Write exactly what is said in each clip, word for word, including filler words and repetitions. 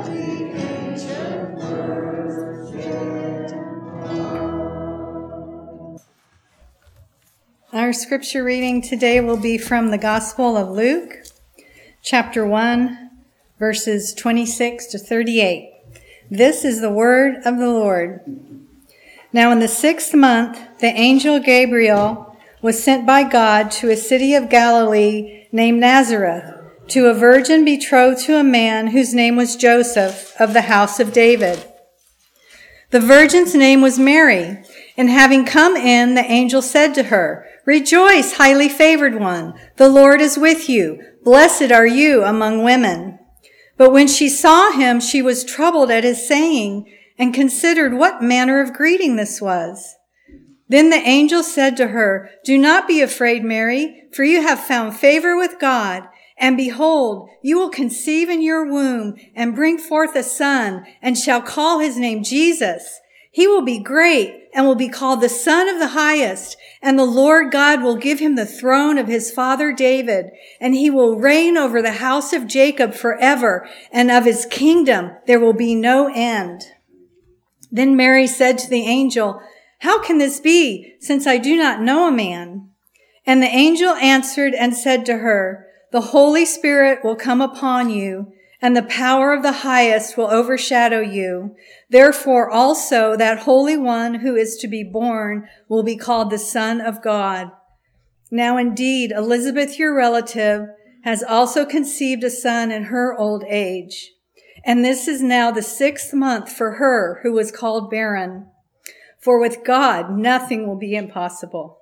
Our scripture reading today will be from the Gospel of Luke, chapter one, verses twenty-six to thirty-eight. This is the word of the Lord. Now in the sixth month, the angel Gabriel was sent by God to a city of Galilee named Nazareth, to a virgin betrothed to a man whose name was Joseph, of the house of David. The virgin's name was Mary, and having come in, the angel said to her, "Rejoice, highly favored one, the Lord is with you. Blessed are you among women." But when she saw him, she was troubled at his saying, and considered what manner of greeting this was. Then the angel said to her, "Do not be afraid, Mary, for you have found favor with God. And behold, you will conceive in your womb and bring forth a son, and shall call his name Jesus. He will be great and will be called the Son of the Highest, and the Lord God will give him the throne of his father David, and he will reign over the house of Jacob forever, and of his kingdom there will be no end." Then Mary said to the angel, "How can this be, since I do not know a man?" And the angel answered and said to her, "The Holy Spirit will come upon you, and the power of the Highest will overshadow you. Therefore also that Holy One who is to be born will be called the Son of God. Now indeed, Elizabeth, your relative, has also conceived a son in her old age. And this is now the sixth month for her who was called barren. For with God nothing will be impossible."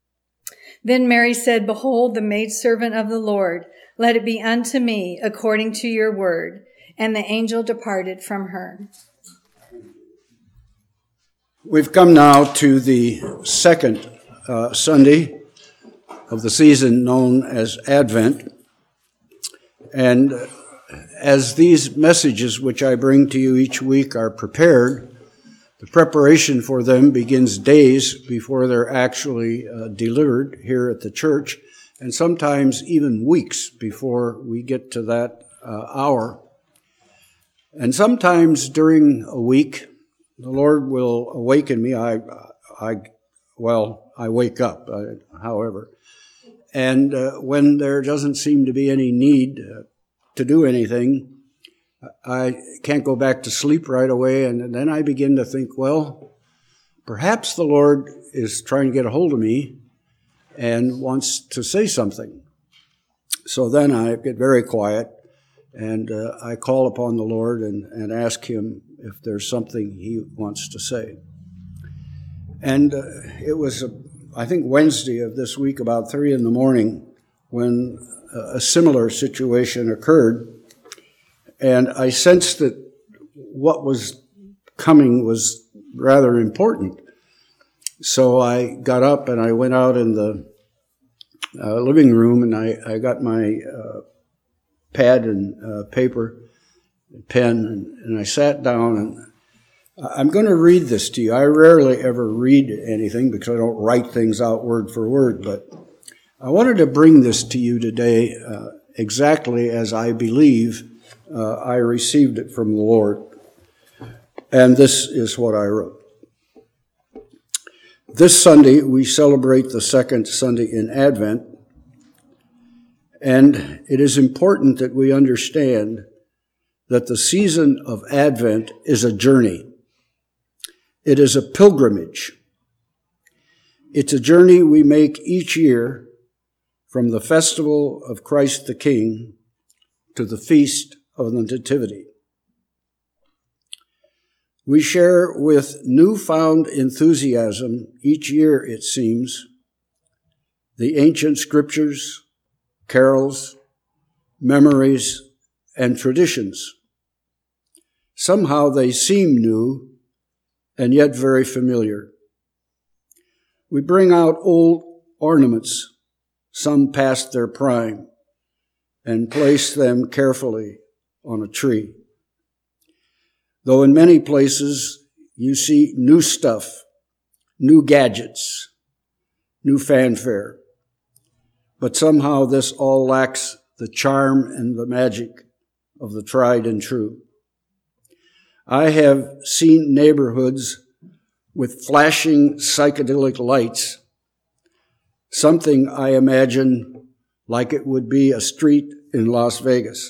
Then Mary said, "Behold, the maidservant of the Lord. Let it be unto me according to your word." And the angel departed from her. We've come now to the second uh, Sunday of the season known as Advent. And as these messages which I bring to you each week are prepared, the preparation for them begins days before they're actually uh, delivered here at the church, and sometimes even weeks before we get to that uh, hour. And sometimes during a week, the Lord will awaken me. I, I, well, I wake up, uh, however. And uh, when there doesn't seem to be any need uh, to do anything, I can't go back to sleep right away, and then I begin to think, well, perhaps the Lord is trying to get a hold of me and wants to say something. So then I get very quiet, and uh, I call upon the Lord and, and ask him if there's something he wants to say. And uh, it was, uh, I think, Wednesday of this week, about three in the morning, when uh, a similar situation occurred. And I sensed that what was coming was rather important. So I got up and I went out in the uh, living room, and I, I got my uh, pad and uh, paper, and pen, and, and I sat down. And I'm going to read this to you. I rarely ever read anything because I don't write things out word for word, but I wanted to bring this to you today uh, exactly as I believe Uh, I received it from the Lord. And this is what I wrote. This Sunday, we celebrate the second Sunday in Advent, and it is important that we understand that the season of Advent is a journey. It is a pilgrimage. It's a journey we make each year from the festival of Christ the King to the feast of the Nativity. We share with newfound enthusiasm each year, it seems, the ancient scriptures, carols, memories, and traditions. Somehow they seem new and yet very familiar. We bring out old ornaments, some past their prime, and place them carefully on a tree. Though in many places you see new stuff, new gadgets, new fanfare, but somehow this all lacks the charm and the magic of the tried and true. I have seen neighborhoods with flashing psychedelic lights, something I imagine like it would be a street in Las Vegas.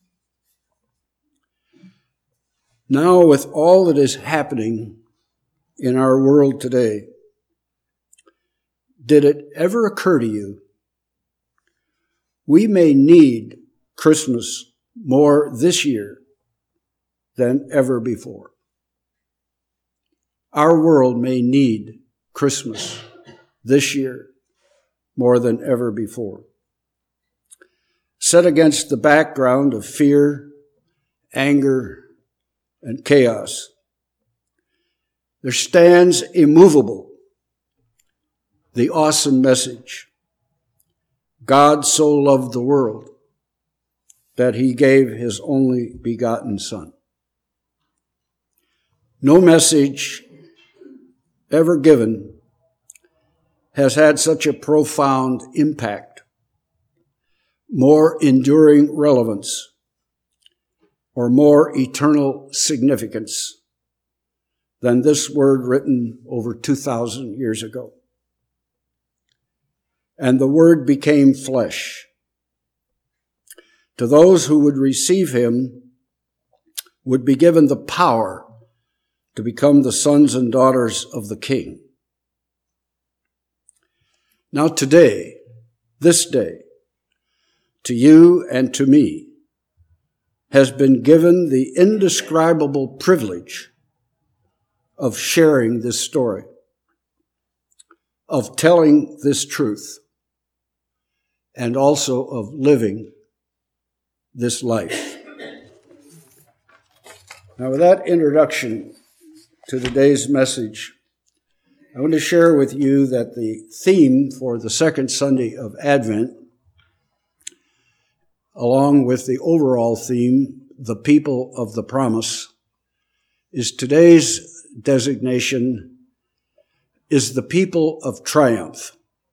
Now, with all that is happening in our world today, did it ever occur to you we may need Christmas more this year than ever before? Our world may need Christmas this year more than ever before. Set against the background of fear, anger, and chaos, there stands immovable the awesome message: God so loved the world that he gave his only begotten Son. No message ever given has had such a profound impact, more enduring relevance, or more eternal significance than this word written over two thousand years ago. And the Word became flesh. To those who would receive him would be given the power to become the sons and daughters of the King. Now today, this day, to you and to me, has been given the indescribable privilege of sharing this story, of telling this truth, and also of living this life. Now, with that introduction to today's message, I want to share with you that the theme for the second Sunday of Advent, along with the overall theme, the people of the promise, is today's designation is the people of triumph.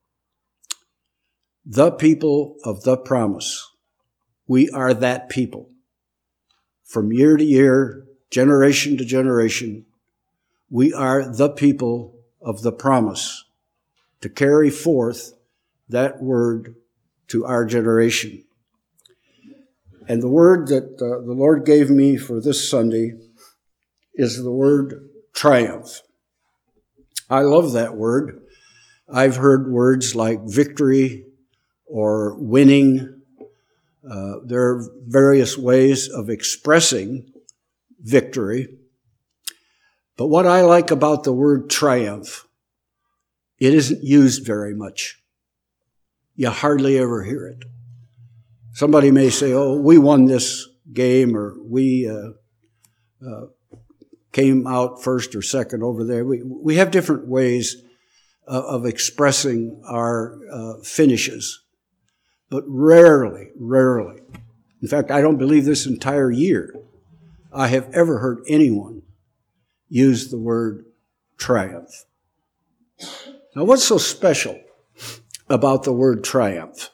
The people of the promise. We are that people. From year to year, generation to generation, we are the people of the promise to carry forth that word to our generation. And the word that uh, the Lord gave me for this Sunday is the word triumph. I love that word. I've heard words like victory or winning. Uh, there are various ways of expressing victory. But what I like about the word triumph, it isn't used very much. You hardly ever hear it. Somebody may say, oh, we won this game, or we uh, uh, came out first or second over there. We, we have different ways of, of expressing our uh, finishes. But rarely, rarely, in fact, I don't believe this entire year, I have ever heard anyone use the word triumph. Now, what's so special about the word triumph?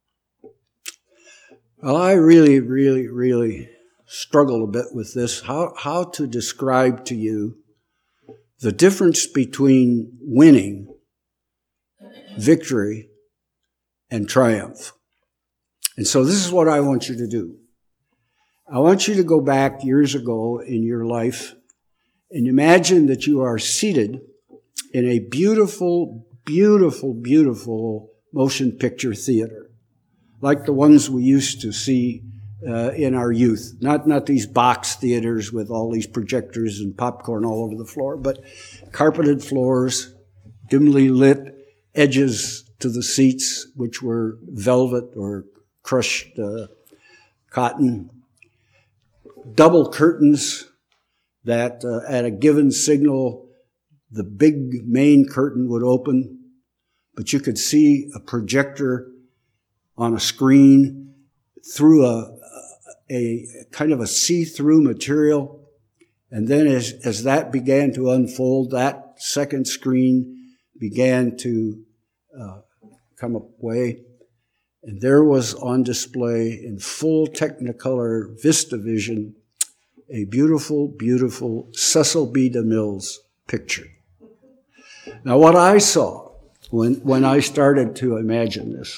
Well, I really, really, really struggle a bit with this, how, how to describe to you the difference between winning, victory, and triumph. And so this is what I want you to do. I want you to go back years ago in your life and imagine that you are seated in a beautiful, beautiful, beautiful motion picture theater, like the ones we used to see uh, in our youth. Not, not these box theaters with all these projectors and popcorn all over the floor, but carpeted floors, dimly lit, edges to the seats, which were velvet or crushed uh, cotton, double curtains that uh, at a given signal, the big main curtain would open, but you could see a projector on a screen through a, a kind of a see-through material. And then as, as that began to unfold, that second screen began to uh, come away. And there was on display in full Technicolor VistaVision a beautiful, beautiful Cecil B. DeMille's picture. Now, what I saw when, when I started to imagine this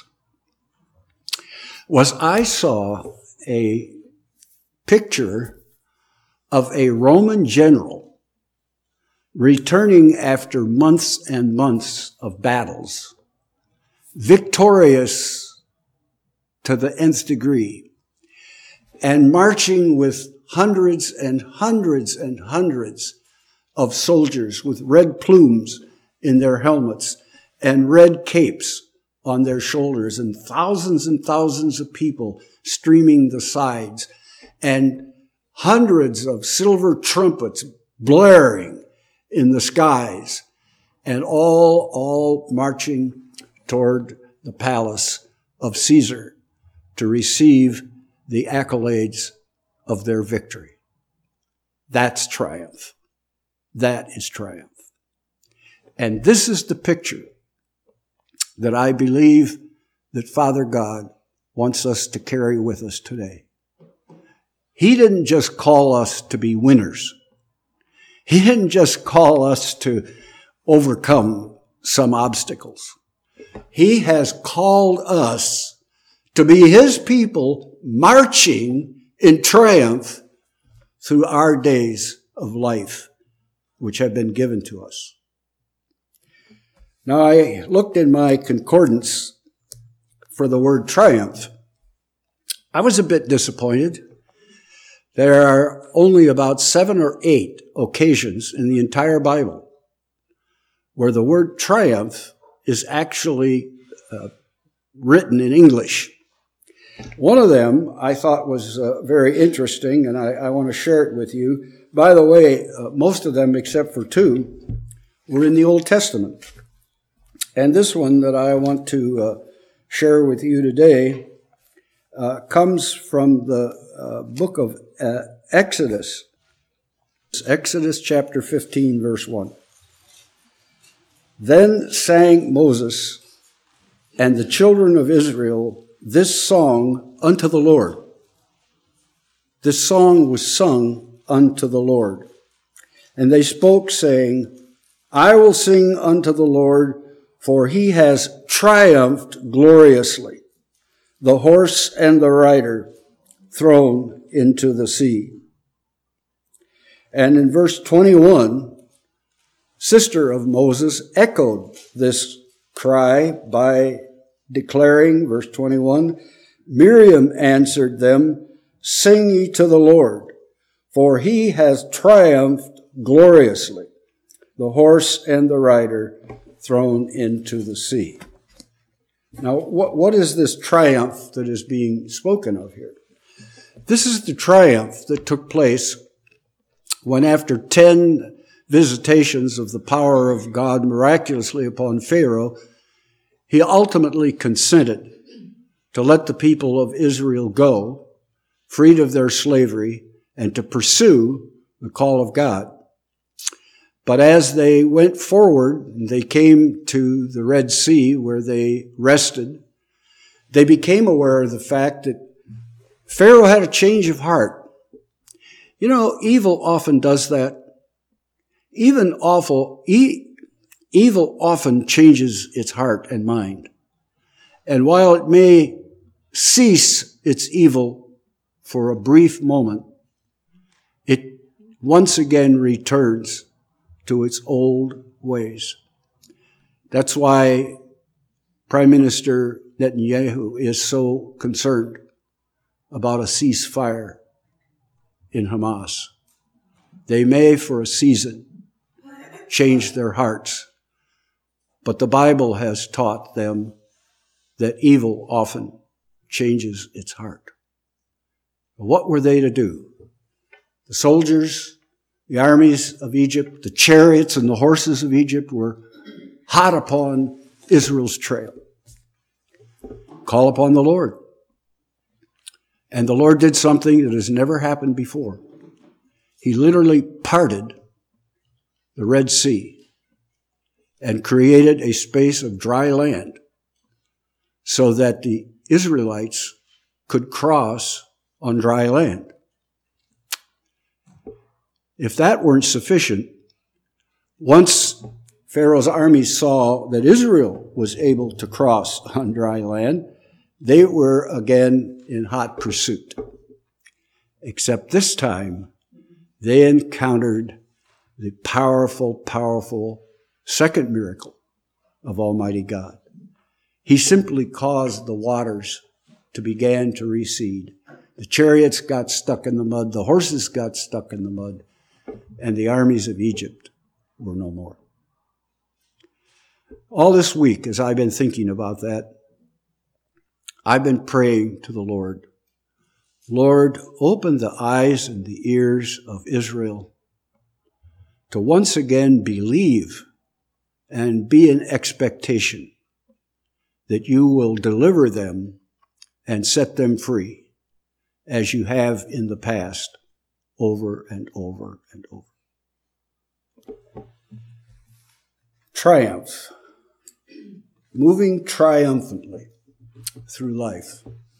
was I saw a picture of a Roman general returning after months and months of battles, victorious to the nth degree, and marching with hundreds and hundreds and hundreds of soldiers with red plumes in their helmets and red capes on their shoulders, and thousands and thousands of people streaming the sides, and hundreds of silver trumpets blaring in the skies, and all, all marching toward the palace of Caesar to receive the accolades of their victory. That's triumph. That is triumph. And this is the picture that I believe that Father God wants us to carry with us today. He didn't just call us to be winners. He didn't just call us to overcome some obstacles. He has called us to be His people marching in triumph through our days of life, which have been given to us. Now, I looked in my concordance for the word triumph. I was a bit disappointed. There are only about seven or eight occasions in the entire Bible where the word triumph is actually uh, written in English. One of them I thought was uh, very interesting, and I, I want to share it with you. By the way, uh, most of them, except for two, were in the Old Testament. And this one that I want to uh, share with you today uh, comes from the uh, book of uh, Exodus. Exodus chapter fifteen, verse one. Then sang Moses and the children of Israel this song unto the Lord. This song was sung unto the Lord. And they spoke, saying, I will sing unto the Lord, for he has triumphed gloriously, the horse and the rider thrown into the sea. And in verse twenty-one, sister of Moses echoed this cry by declaring, verse twenty-one, Miriam answered them, Sing ye to the Lord, for he has triumphed gloriously, the horse and the rider thrown into the sea. Now, what, what is this triumph that is being spoken of here? This is the triumph that took place when, after ten visitations of the power of God miraculously upon Pharaoh, he ultimately consented to let the people of Israel go, freed of their slavery, and to pursue the call of God. But as they went forward, they came to the Red Sea where they rested. They became aware of the fact that Pharaoh had a change of heart. You know, evil often does that. Even awful, e- evil often changes its heart and mind. And while it may cease its evil for a brief moment, it once again returns to its old ways. That's why Prime Minister Netanyahu is so concerned about a ceasefire in Hamas. They may, for a season, change their hearts, but the Bible has taught them that evil often changes its heart. What were they to do? The soldiers, the armies of Egypt, the chariots and the horses of Egypt were hot upon Israel's trail. Call upon the Lord. And the Lord did something that has never happened before. He literally parted the Red Sea and created a space of dry land so that the Israelites could cross on dry land. If that weren't sufficient, once Pharaoh's army saw that Israel was able to cross on dry land, they were again in hot pursuit. Except this time, they encountered the powerful, powerful second miracle of Almighty God. He simply caused the waters to begin to recede. The chariots got stuck in the mud, the horses got stuck in the mud, and the armies of Egypt were no more. All this week, as I've been thinking about that, I've been praying to the Lord, Lord, open the eyes and the ears of Israel to once again believe and be in expectation that you will deliver them and set them free, as you have in the past, over and over and over. Triumph. Moving triumphantly through life.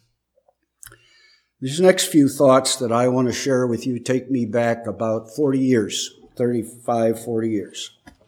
These next few thoughts that I want to share with you take me back about forty years, thirty-five, forty years.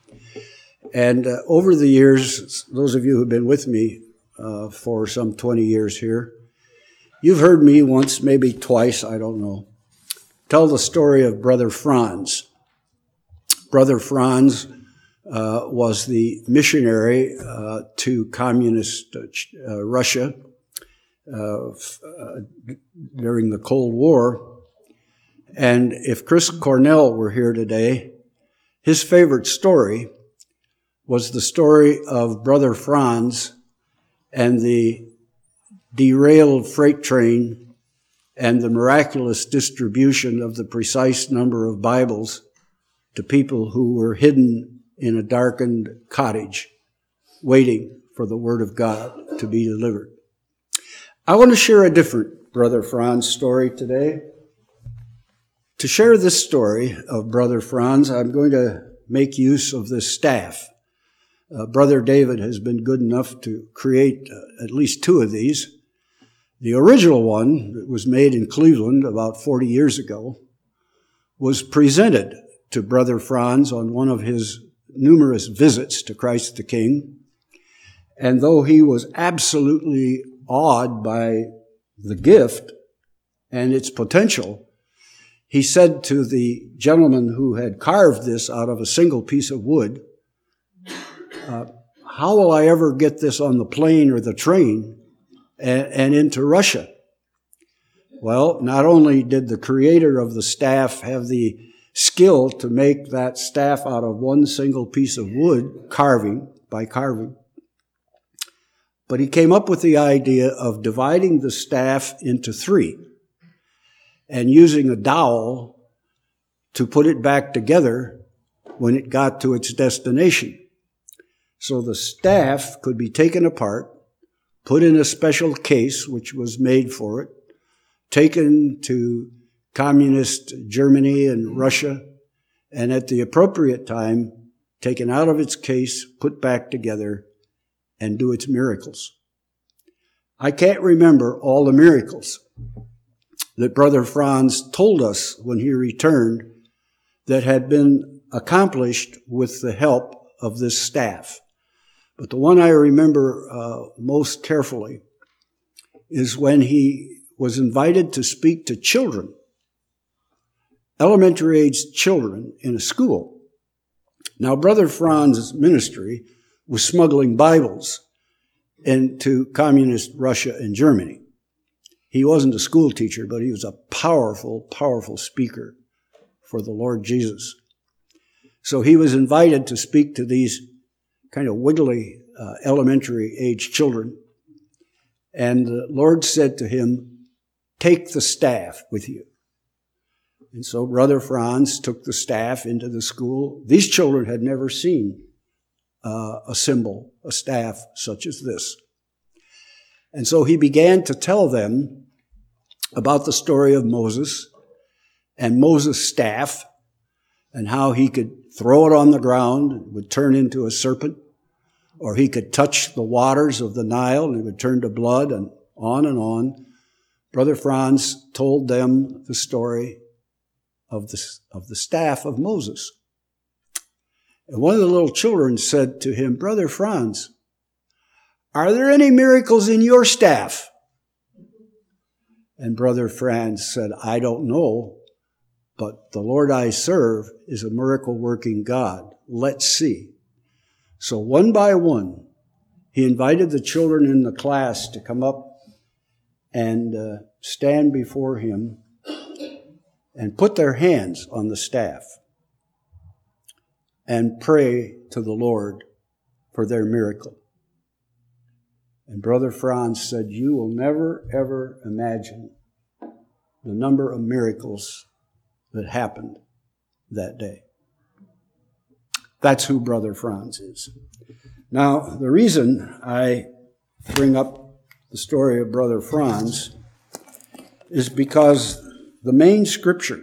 And uh, over the years, those of you who have been with me uh, for some twenty years here, you've heard me once, maybe twice, I don't know, tell the story of Brother Franz. Brother Franz uh, was the missionary uh, to communist uh, Russia uh, f- uh, during the Cold War. And if Chris Cornell were here today, his favorite story was the story of Brother Franz and the derailed freight train and the miraculous distribution of the precise number of Bibles to people who were hidden in a darkened cottage, waiting for the Word of God to be delivered. I want to share a different Brother Franz story today. To share this story of Brother Franz, I'm going to make use of this staff. Uh, Brother David has been good enough to create uh, at least two of these. The original one that was made in Cleveland about forty years ago was presented to Brother Franz on one of his numerous visits to Christ the King. And though he was absolutely awed by the gift and its potential, he said to the gentleman who had carved this out of a single piece of wood, uh, how will I ever get this on the plane or the train and, and into Russia? Well, not only did the creator of the staff have the skill to make that staff out of one single piece of wood, carving, by carving, but he came up with the idea of dividing the staff into three and using a dowel to put it back together when it got to its destination. So the staff could be taken apart, put in a special case which was made for it, taken to communist Germany and Russia, and at the appropriate time, taken out of its case, put back together, and do its miracles. I can't remember all the miracles that Brother Franz told us when he returned that had been accomplished with the help of this staff. But the one I remember uh, most carefully is when he was invited to speak to children, elementary-aged children in a school. Now, Brother Franz's ministry was smuggling Bibles into communist Russia and Germany. He wasn't a school teacher, but he was a powerful, powerful speaker for the Lord Jesus. So he was invited to speak to these kind of wiggly uh, elementary-age children. And the Lord said to him, take the staff with you. And so Brother Franz took the staff into the school. These children had never seen uh, a symbol, a staff such as this. And so he began to tell them about the story of Moses and Moses' staff and how he could throw it on the ground and it would turn into a serpent, or he could touch the waters of the Nile and it would turn to blood, and on and on. Brother Franz told them the story of the, of the staff of Moses. And one of the little children said to him, Brother Franz, are there any miracles in your staff? And Brother Franz said, I don't know, but the Lord I serve is a miracle-working God. Let's see. So one by one, he invited the children in the class to come up and uh, stand before him and put their hands on the staff and pray to the Lord for their miracle. And Brother Franz said, you will never, ever imagine the number of miracles that happened that day. That's who Brother Franz is. Now, the reason I bring up the story of Brother Franz is because the main scripture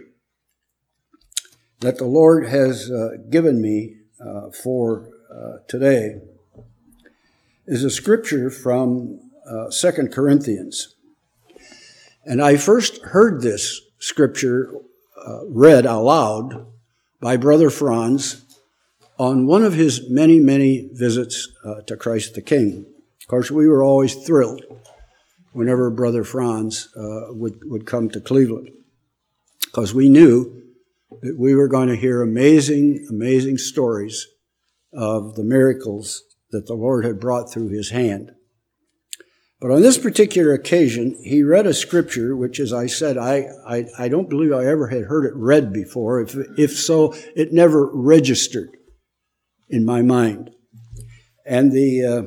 that the Lord has uh, given me uh, for uh, today is a scripture from uh, Second Corinthians. And I first heard this scripture uh, read aloud by Brother Franz on one of his many, many visits uh, to Christ the King. Of course, we were always thrilled whenever Brother Franz uh, would, would come to Cleveland, because we knew that we were going to hear amazing, amazing stories of the miracles that the Lord had brought through his hand. But on this particular occasion, he read a scripture, which, as I said, I, I, I don't believe I ever had heard it read before. If, if so, it never registered in my mind. And the uh,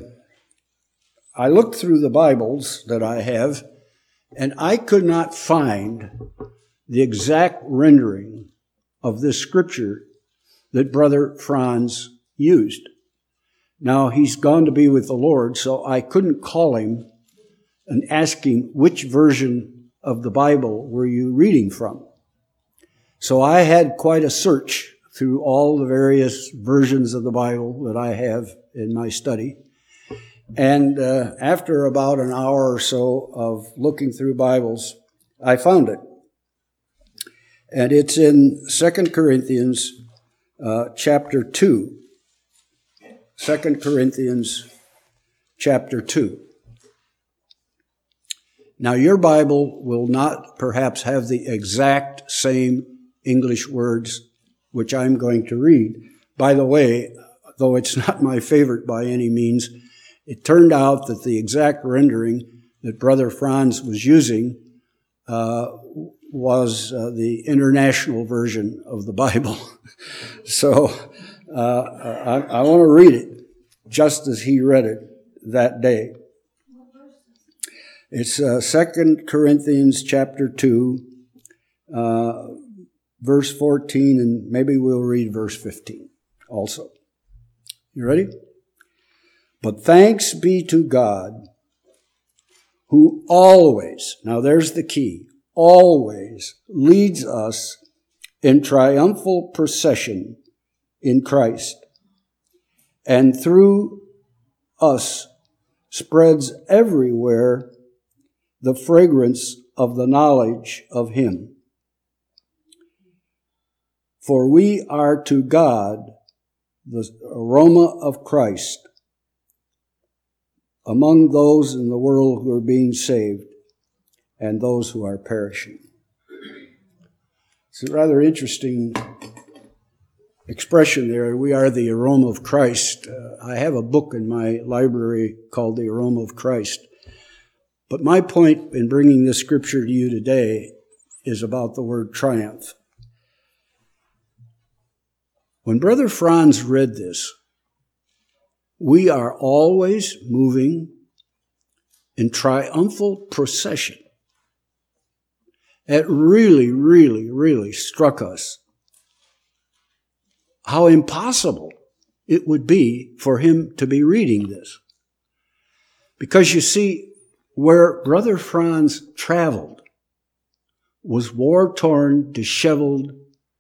I looked through the Bibles that I have, and I could not find the exact rendering of this scripture that Brother Franz used. Now, he's gone to be with the Lord, so I couldn't call him and ask him, which version of the Bible were you reading from? So I had quite a search through all the various versions of the Bible that I have in my study. And uh, after about an hour or so of looking through Bibles, I found it. And it's in Second Corinthians uh, chapter two. Second Corinthians chapter two. Now, your Bible will not perhaps have the exact same English words which I'm going to read. By the way, though it's not my favorite by any means, it turned out that the exact rendering that Brother Franz was using uh, was uh, the international version of the Bible. So uh, I, I want to read it just as he read it that day. It's uh, Second Corinthians chapter two, uh, verse fourteen, and maybe we'll read verse fifteen also. You ready? But thanks be to God, who always, now there's the key, always leads us in triumphal procession in Christ, and through us spreads everywhere the fragrance of the knowledge of Him. For we are to God the aroma of Christ among those in the world who are being saved and those who are perishing. It's a rather interesting expression there. We are the aroma of Christ. Uh, I have a book in my library called The Aroma of Christ. But my point in bringing this scripture to you today is about the word triumph. When Brother Franz read this, we are always moving in triumphal procession. It really, really, really struck us how impossible it would be for him to be reading this. Because you see, where Brother Franz traveled was war-torn, disheveled,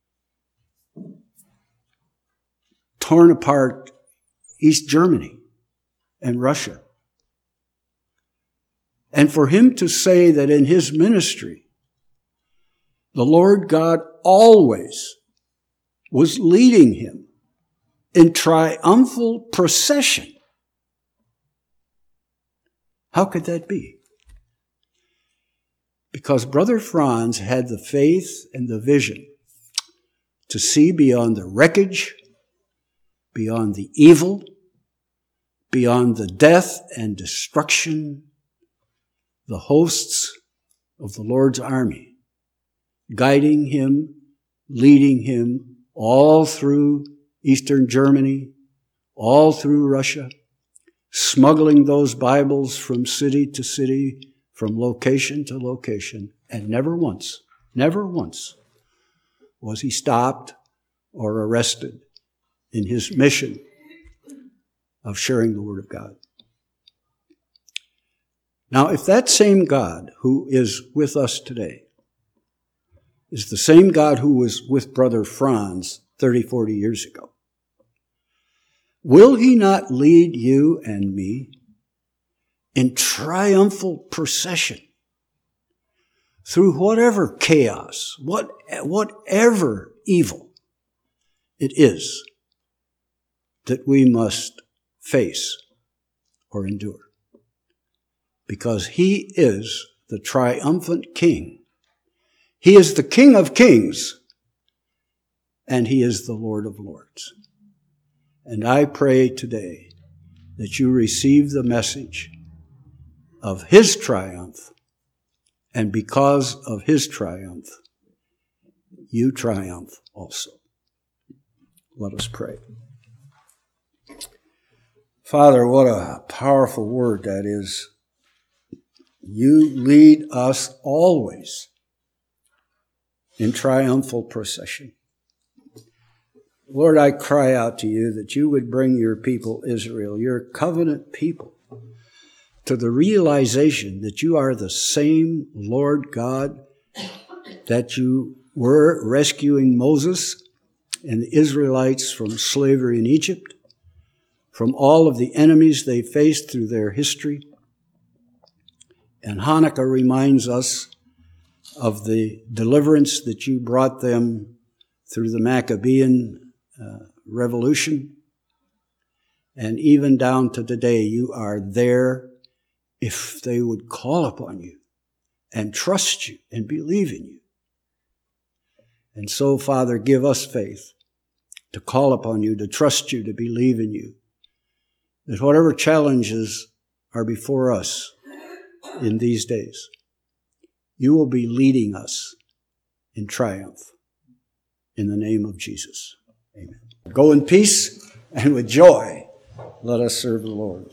torn apart East Germany and Russia. And for him to say that in his ministry, the Lord God always was leading him in triumphal procession. How could that be? Because Brother Franz had the faith and the vision to see beyond the wreckage, beyond the evil, beyond the death and destruction, the hosts of the Lord's army, guiding him, leading him all through Eastern Germany, all through Russia, smuggling those Bibles from city to city, from location to location, and never once, never once was he stopped or arrested in his mission of sharing the Word of God. Now, if that same God who is with us today is the same God who was with Brother Franz thirty, forty years ago, will he not lead you and me in triumphal procession through whatever chaos, what, whatever evil it is that we must face or endure? Because he is the triumphant King. He is the King of kings, and he is the Lord of lords. And I pray today that you receive the message of his triumph, and because of his triumph, you triumph also. Let us pray. Father, what a powerful word that is. You lead us always in triumphal procession. Lord, I cry out to you that you would bring your people, Israel, your covenant people, to the realization that you are the same Lord God that you were rescuing Moses and the Israelites from slavery in Egypt, from all of the enemies they faced through their history. And Hanukkah reminds us of the deliverance that you brought them through the Maccabean uh, revolution. And even down to today, you are there if they would call upon you and trust you and believe in you. And so, Father, give us faith to call upon you, to trust you, to believe in you, that whatever challenges are before us in these days, you will be leading us in triumph. In the name of Jesus. Amen. Go in peace and with joy, let us serve the Lord.